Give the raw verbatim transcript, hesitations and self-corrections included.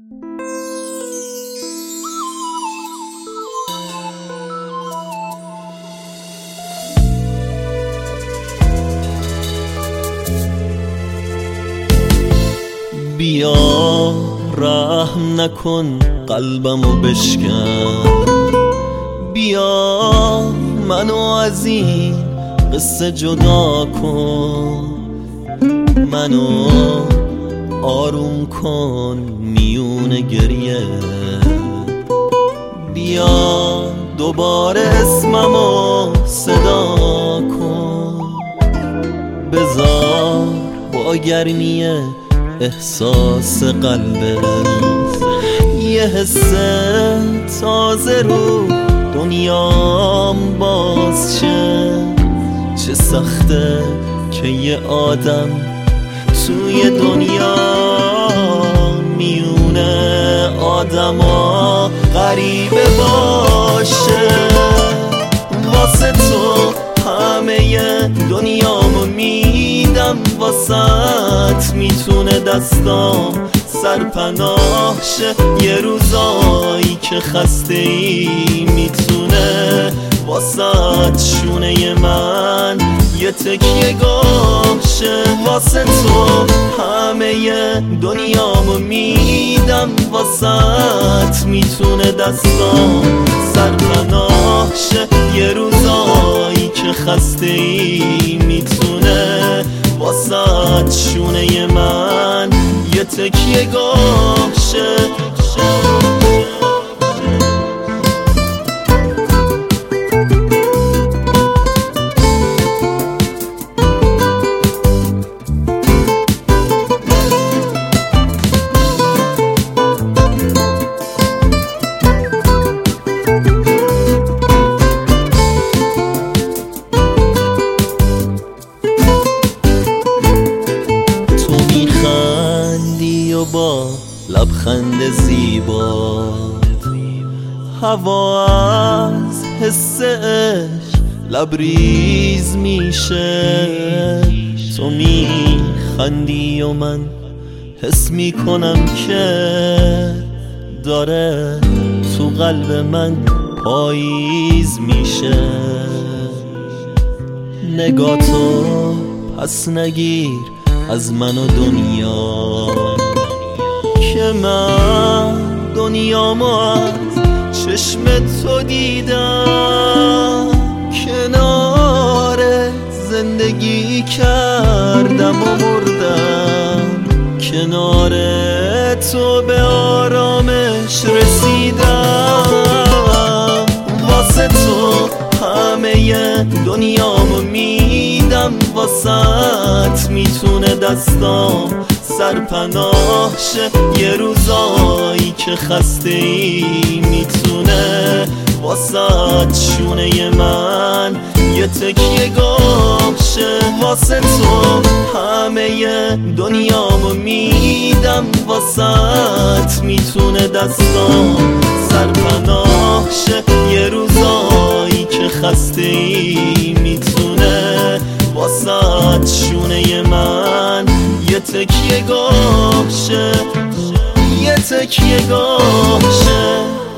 بیا رحم نکن قلبمو بشکن، بیا منو از این قصه جدا کن، منو آروم کن میون گریه، بیا دوباره اسممو صدا کن، بذار با گرمی احساس قلبت یه حس تازه رو دنیام باز شه. چه سخته که یه آدم توی دنیا میونه آدما غریبه باشه. واسه تو همه دنیامو میدم، واسط میتونه دستام سرپناه شه. یه روزایی که خسته ای میتونه واسط شونه من یه تکیه گاه شه. واسه تو همه دنیامو میدم، واسط میتونه دستام سرپناه شه. یه روزایی که خسته ای میتونه واسط شونه من یه تکیه گاه شه. با لبخند زیبا هوا از حس عشق لبریز میشه. تو میخندی و من حس میکنم که داره تو قلب من پاییز میشه. نگاه تو پس نگیر از من و دنیا، که من دنیامو از چشم تو دیدم، کنار زندگی کردم و مردم، کنار تو به آرامش رسیدم. واسه تو همه دنیامو میدم، واسط میتونه دستام سرپناه شه. یه روزایی که خسته ای میتونه واسط شونه من یه تکیه گاه شه. واسه تو همه دنیامو میدم، واسط میتونه دستام سرپناه شه. یه روزایی که خسته ای میتونه واسط شونه من یه تکیه گاه شه، یه تکیه گاه شه.